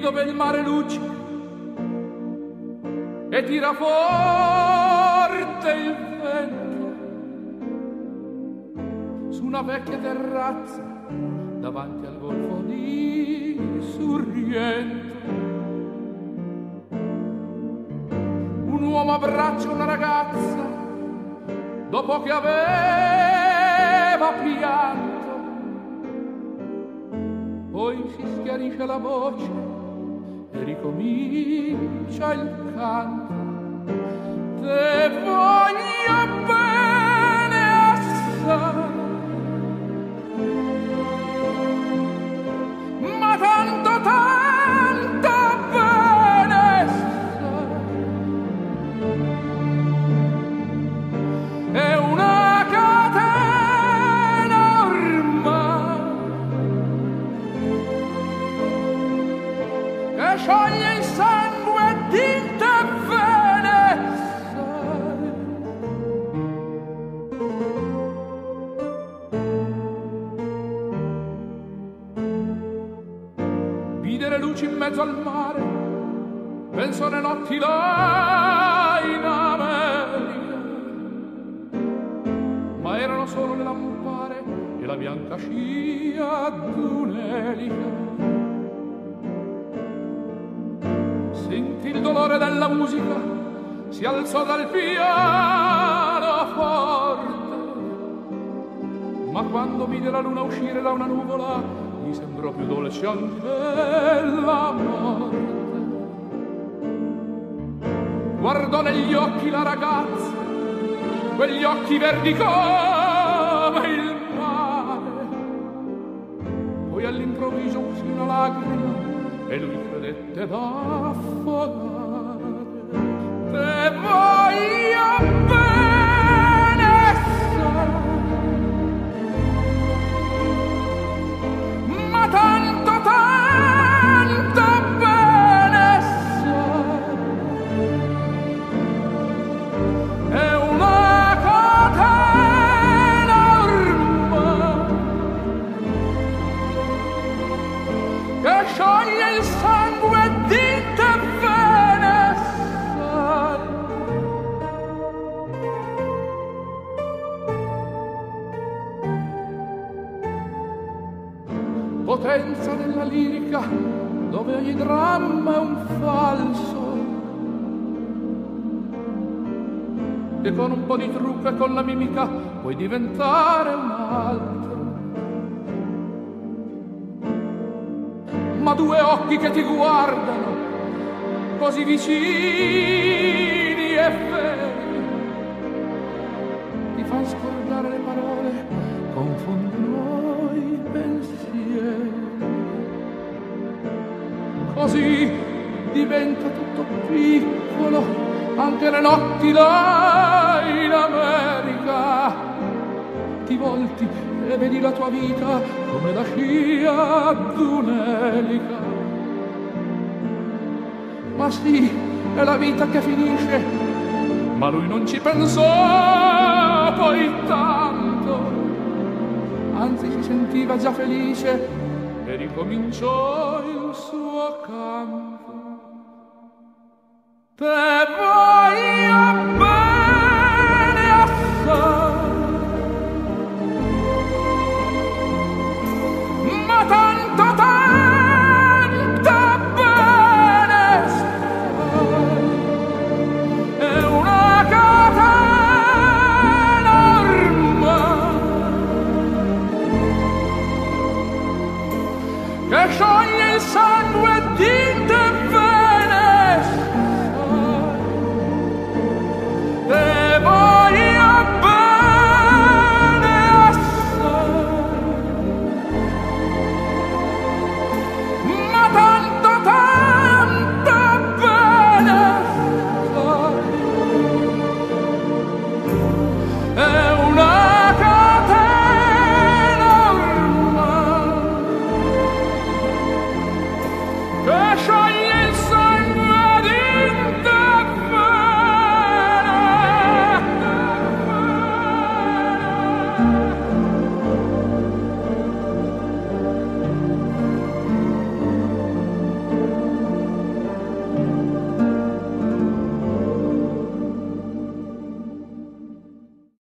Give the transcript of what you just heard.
dove il mare luccica e tira forte il vento su una vecchia terrazza davanti al golfo di Sorrento. Un uomo abbraccia una ragazza dopo che aveva pianto, poi si schiarisce la voce e ricomincia il canto. Te voglio bene assai, ma tanto bene sai. È una catena ormai che scioglie il sangue di te bene sai. Vide le luci in mezzo al mare, penso alle notti là in America, ma erano solo le lampare e la bianca scia d'un'elica. Sentì il dolore della musica, si alzò dal pianoforte, ma quando vide la luna uscire da una nuvola gli sembrò più dolce anche la morte. Guardò negli occhi la ragazza, quegli occhi verdi come il mare, poi all'improvviso uscì una lacrima e lui credette d'affogare. Te voglio bene sai, ma tanto bene sai. È una catena ormai che scioglie il sangue di te bene sai. Potenza della lirica dove ogni dramma è un falso, e con un po' di trucco e con la mimica puoi diventare un altro. Ma due occhi che ti guardano così vicini e veri ti fan scordare le parole, confondono i pensieri. Così diventa tutto piccolo, anche le notti là in America. Ti volti e vedi la tua vita come la scia d'un'elica. Ma sì, è la vita che finisce, ma lui non ci pensò poi tanto, anzi si sentiva già felice e ricominciò il suo canto. Te